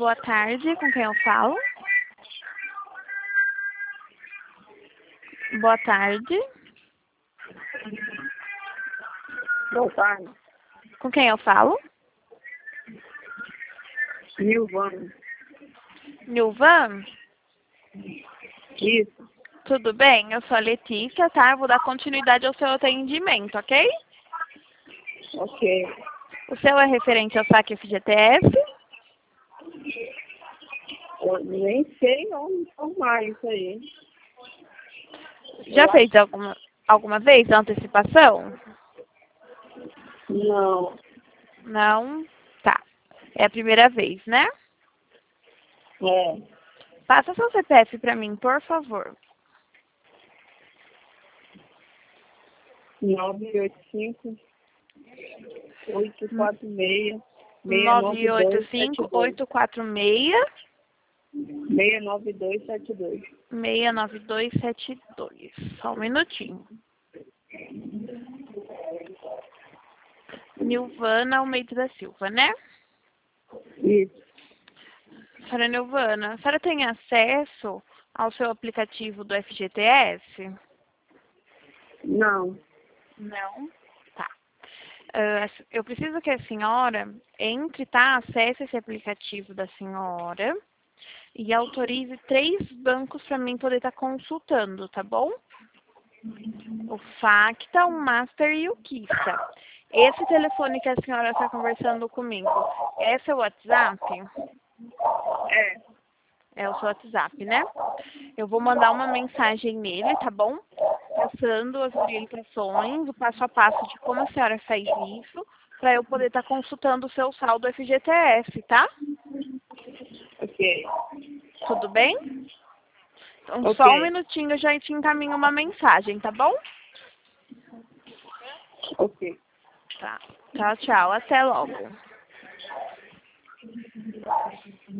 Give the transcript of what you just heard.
Boa tarde, com quem eu falo? Boa tarde. Boa tarde. Com quem eu falo? Nilvana. Nilvan? Isso. Tudo bem? Eu sou a Letícia, tá? Eu vou dar continuidade ao seu atendimento, ok? Ok. O seu é referente ao saque FGTS? Eu nem sei onde informar isso aí. Já Eu fez alguma vez a antecipação? Não. Não? Tá. É a primeira vez, né? É. Passa seu CPF para mim, por favor. 985 846 985 846 69272. 69272. Só um minutinho. Nilvana Almeida da Silva, né? Isso. Senhora Nilvana, a senhora tem acesso ao seu aplicativo do FGTS? Não. Não? Tá. Eu preciso que a senhora entre, tá? Acesse esse aplicativo da senhora e autorize 3 bancos para mim poder estar consultando, tá bom? O Facta, o Master e o Kista. Esse telefone que a senhora está conversando comigo, esse é o WhatsApp? É. É o seu WhatsApp, né? Eu vou mandar uma mensagem nele, tá bom? Passando as orientações, o passo a passo de como a senhora faz isso, para eu poder estar consultando o seu saldo FGTS, tá? Ok. Tudo bem? Então, Ok. só um minutinho, eu já te encaminho uma mensagem, tá bom? Ok. Tá. Tchau, tchau. Até logo.